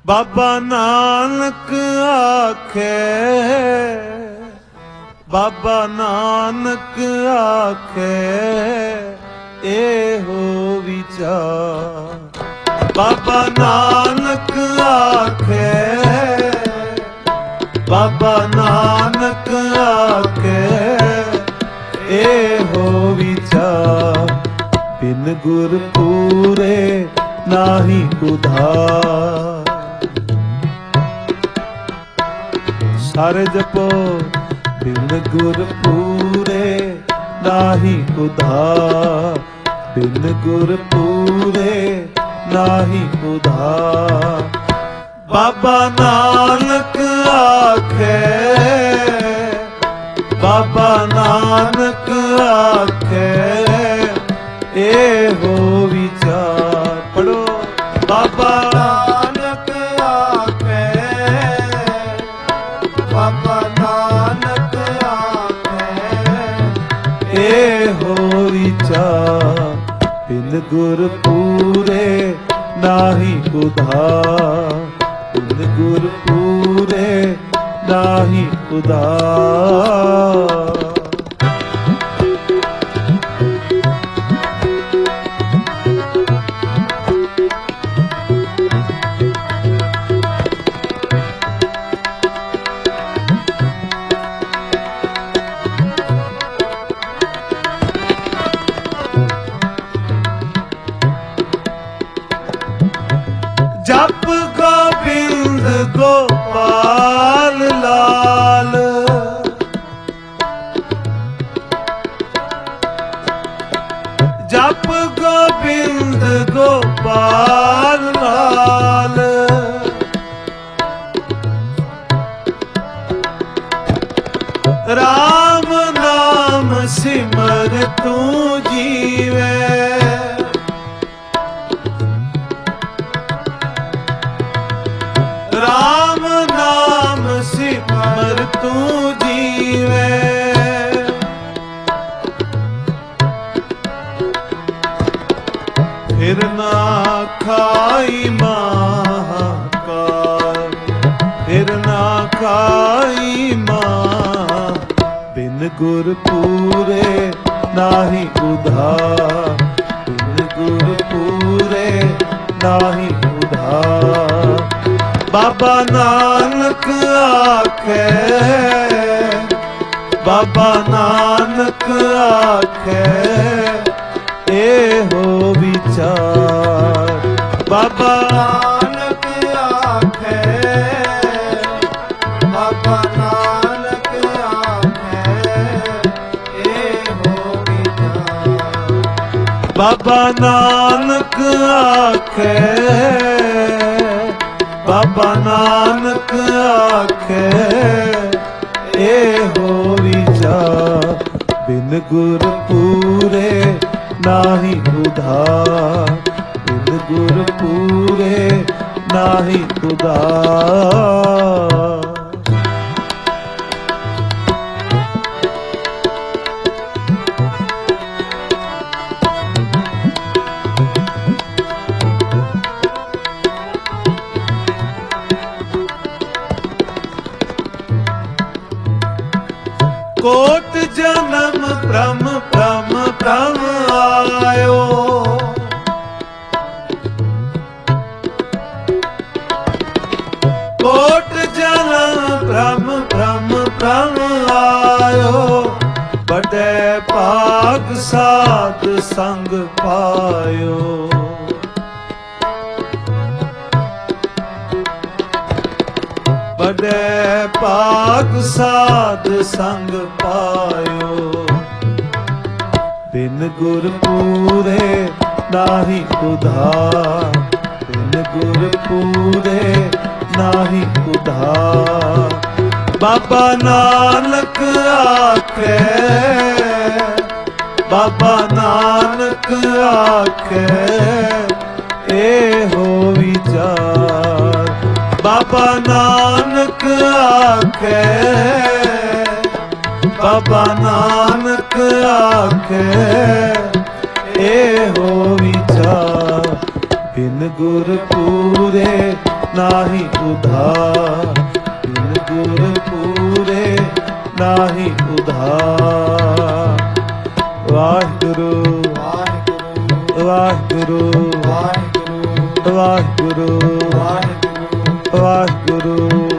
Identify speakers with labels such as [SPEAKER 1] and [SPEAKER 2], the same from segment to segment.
[SPEAKER 1] बाबा नानक आखे, बाबा नानक आखे एहो विचार। बाबा नानक आखे, बाबा नानक आखे एहो विचार। बिन गुर पूरे नाहि उधार। सारे जपो बिन गुर पूरे नाहि उधार। बिन गुर पूरे नाहि उधार। बाबा नानक आखे, बाबा नानक आखे एहो विचार। पढ़ो बाबा नानक आखे, बाबा नानक आखे एहो विचार। बिन गुर पूरे नाहि उधार। बिन गुर पूरे नाहि उधार। जप गोबिंद गोपाल लाल। जप गोबिंद गोपाल लाल। राम नाम सिमर तू जीवे। राम नाम सिमर तू जीवे। फिर ना खाई महाकाल। फिर ना खाई मां। बिन गुर पूरे नाहि उधार। बिन गुर पूरे नाहि उधार। बाबा नानक आखे, बाबा नानक आखे एहो विचार। बाबा नानक आखे, बाबा नानक आखे एहो विचार। बाबा नानक आखे, बाबा नानक आखे एहो विचार। बिन गुर पूरे नाहि उधार। बिन गुर पूरे नाहि उधार। कोट जन्म भ्रम भ्रम भ्रम आयो। कोट जन्म भ्रम भ्रम भ्रम आयो। बड़े भाग साध संग पायो। बड़े भाग साध संग पायो। बिन गुर पूरे नाहि उधार। बिन गुर पूरे नाहि उधार। बाबा नानक आखे, बाबा नानक आखे एहो विचार। बाबा नानक आखे, बाबा नानक आखे एहो विचार। बिन गुर पूरे ਨਾਹੀ ਉਧਾਰ, ਬਿਨ ਗੁਰ ਪੂਰੇ ਨਾਹੀ ਉਧਾਰ। ਵਾਹਿਗੁਰੂ ਵਾਹਿਗੁਰੂ ਵਾਹਿਗੁਰੂ ਵਾਹਿਗੁਰੂ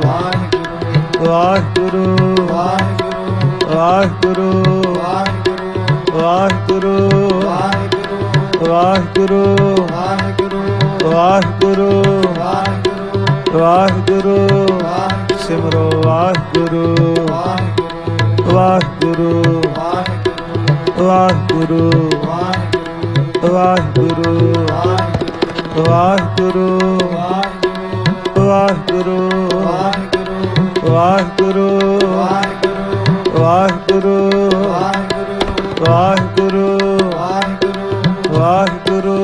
[SPEAKER 1] ਵਾਹਿਗੁਰੂ ਵਾਹਿਗੁਰੂ ਵਾਹਿਗੁਰੂ ਵਾਹਿਗੁਰੂ ਵਾਹਿਗੁਰੂ ਵਾਹਿਗੁਰੂ ਸਿਮਰੋ ਵਾਹਿਗੁਰੂ ਵਾਹਿਗੁਰੂ ਵਾਹਿਗੁਰੂ ਵਾਹਿਗੁਰੂ ਵਾਹਿਗੁਰੂ ਵਾਹਿਗੁਰੂ ਵਾਹਿਗੁਰੂ ਵਾਹਿਗੁਰੂ ਵਾਹਿਗੁਰੂ ਵਾਹਿਗੁਰੂ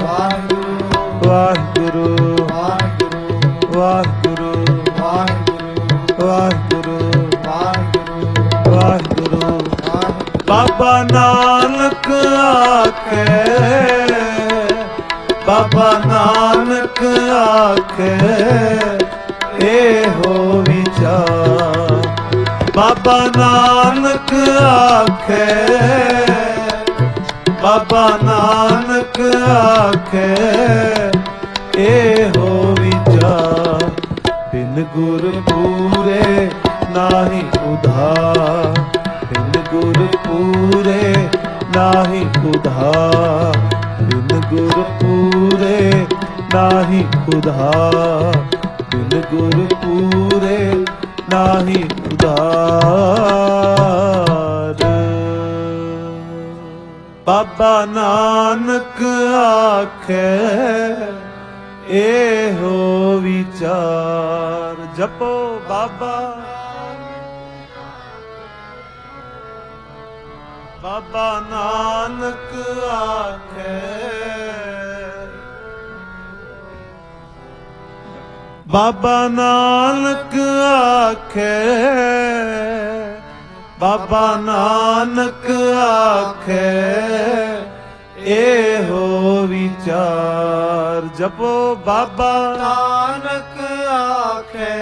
[SPEAKER 1] ਵਾਹਿਗੁਰੂ ਵਾਹਿਗੁਰੂ ਵਾਹਿਗੁਰੂ ਵਾਹਿਗੁਰੂ। ਬਾਬਾ ਨਾਨਕ ਆਖੇ, ਬਾਬਾ ਨਾਨਕ ਆਖੇ ਇਹੋ ਵਿਚਾਰ। ਬਾਬਾ ਨਾਨਕ ਆਖੇ, ਬਾਬਾ ਨਾਨਕ ਆਖੇ ਇਹੋ ਵਿਚਾਰ। ਬਿਨ ਗੁਰ ਪੂਰੇ ਨਾਹੀ ਉਧਾਰ, ਬਿਨ ਗੁਰ ਪੂਰੇ ਨਾਹੀ ਉਧਾਰ, ਬਿਨ ਗੁਰ ਪੂਰੇ ਨਾਹੀ ਉਧਾਰ, ਬਿਨ ਗੁਰ ਪੂਰੇ ਨਾਹੀ ਉਧਾਰ। ਬਾਬਾ ਨਾਨਕ ਆਖੇ ਇਹੋ ਵਿਚਾਰ। ਜਪੋ ਬਾਬਾ, ਬਾਬਾ ਨਾਨਕ ਆਖੇ, ਬਾਬਾ ਨਾਨਕ ਆਖੇ, ਬਾਬਾ ਨਾਨਕ ਆਖੇ ਇਹੋ ਵਿਚਾਰ। ਜਪੋ ਬਾਬਾ
[SPEAKER 2] ਨਾਨਕ ਆਖੇ,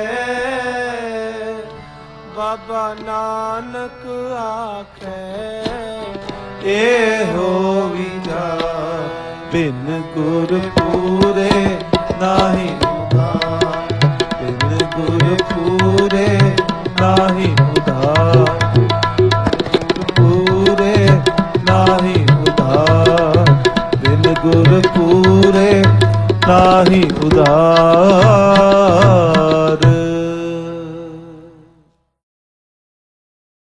[SPEAKER 2] ਬਾਬਾ ਨਾਨਕ ਆਖੇ
[SPEAKER 1] ਇਹੋ ਵਿਚਾਰ। ਬਿਨ ਗੁਰ ਪੂਰੇ ਨਾਹੀ ਉਧਾਰ, ਬਿਨ ਗੁਰ ਪੂਰੇ ਨਾਹੀ ਉਧਾਰ, ਪੂਰੇ ਨਾਹੀ ਉਧਾਰ, ਬਿਨ ਗੁਰ ਪੂਰੇ ਨਾਹੀ ਉਧਾਰ।